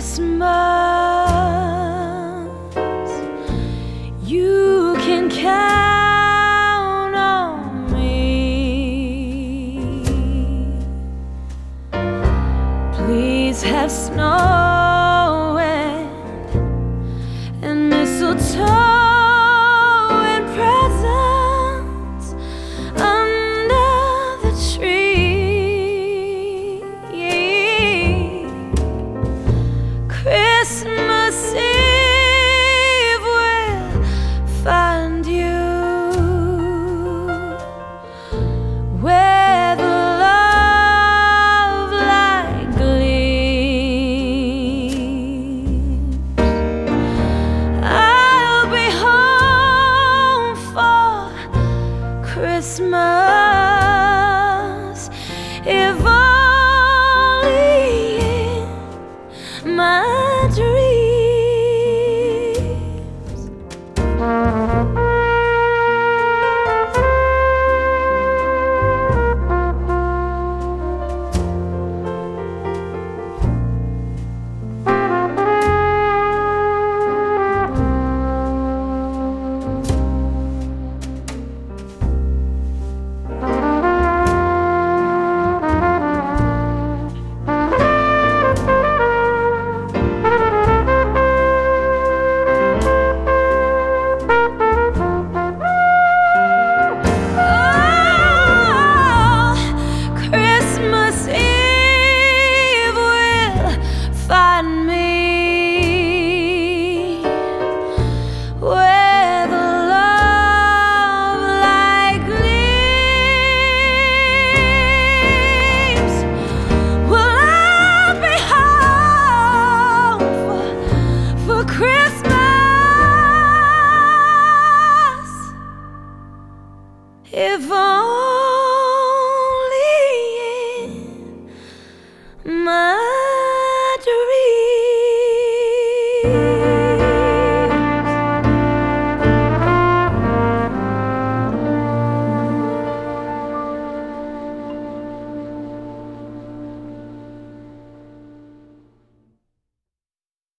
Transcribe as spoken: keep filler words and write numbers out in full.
Christmas, you can count on me. Please have snow and, and mistletoe and presents under the tree. Christmas Eve will find you where the love light gleams. I'll be home for Christmas.